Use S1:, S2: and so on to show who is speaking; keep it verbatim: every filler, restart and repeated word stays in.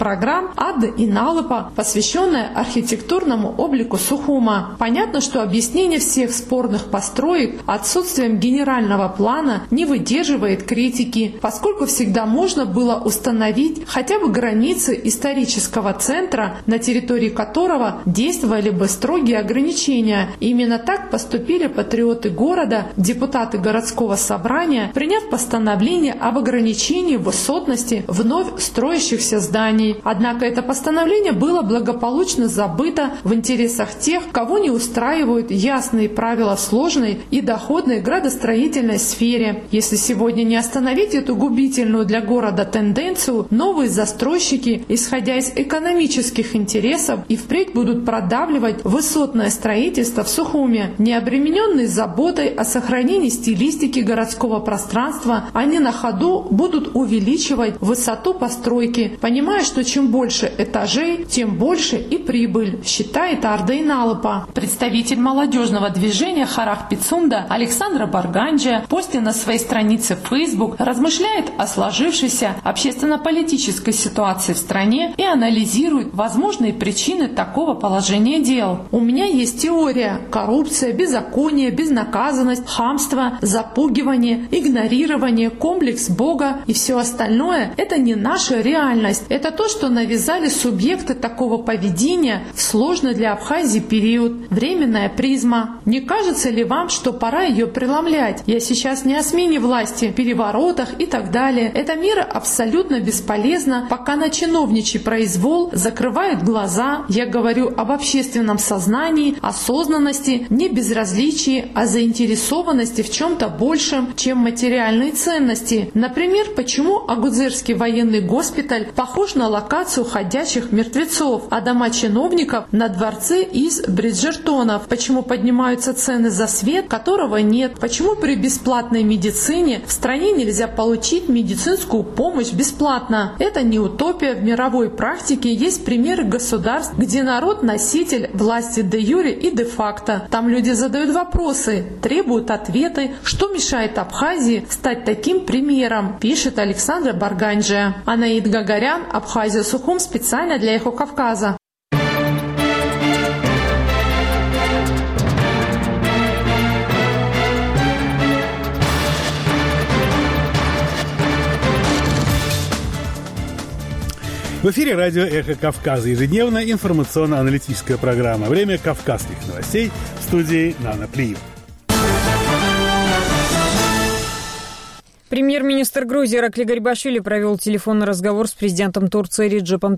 S1: программ Ада и Налыпа, посвященная архитектурному облику Сухума. Понятно, что объяснение всех спорных построек отсутствием генерального плана не выдерживает критики, поскольку всегда можно было установить хотя бы границы исторического центра, на территории которого действовали бы строгие ограничения. Именно так поступили патриоты города, депутаты городского собрания, приняв постановление об ограничении высотности вновь строящихся зданий. Однако это постановление было благополучно забыто в интересах тех, кого не устраивают ясные правила в сложной и доходной градостроительной сфере. Если сегодня не остановить эту губительную для города тенденцию, новые застройщики, исходя из экономических интересов, и впредь будут продавливать высотное строительство в Сухуме, не обремененные заботой о сохранении стилистики городского пространства. Они на ходу будут увеличивать высоту постройки, понимая, что чем больше этажей, тем больше и прибыль, считает Ада и Налыпа. Представитель молодежного движения Харах Пицунда Александра Барганджия после на своей странице в Facebook размышляет о сложившейся общественно-политической ситуации в стране и анализирует возможные причины такого положения дел. У меня есть теория: коррупция, беззаконие, безнаказанность, хамство, запугивание, игнорирование, комплекс Бога и все остальное – это не наша реальность. Это то, что навязали субъекты такого поведения в сложный для Абхазии период. Временная призма. Не кажется ли вам, что пора ее преломлять? Я сейчас не о смене власти, переворотах и так далее. Эта мера абсолютно бесполезна, пока на чиновничий произвол закрывает глаза. Я говорю об общественном сознании, осознанности, не безразличии, а заинтересованности в чем-то большем, чем материальные ценности. Например, почему Агудзерский военный госпиталь похож на локацию ходячих мертвецов, а дома чиновников на дворцы из Бриджертонов? Почему поднимаются цены за свет, которого нет? Почему при бесплатной медицине в стране нельзя получить медицинскую помощь бесплатно? Это не утопия. В мировой практике есть примеры государств, где народ носитель власти де юре и де факто. Там люди задают вопросы, требуют ответы, что мешает Абхазии стать таким примером, пишет Александра Барганджия. Анаид Гагарян, Абхазия, Сухум, специально для Эхо Кавказа.
S2: В эфире радио «Эхо Кавказа». Ежедневная информационно-аналитическая программа. Время кавказских новостей. В студии Нана Плиев.
S3: Премьер-министр Грузии Иракли Гарибашвили провел телефонный разговор с президентом Турции Реджепом